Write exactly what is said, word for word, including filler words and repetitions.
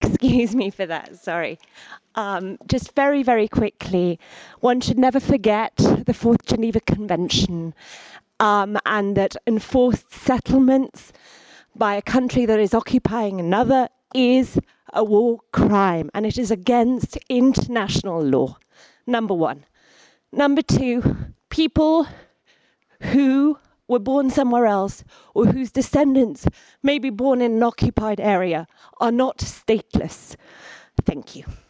Excuse me for that, sorry. Um, just very, very quickly, one should never forget the Fourth Geneva Convention, um, and that enforced settlements by a country that is occupying another is a war crime, and it is against international law, number one. Number two, people who were born somewhere else or whose descendants may be born in an occupied area are not stateless. Thank you.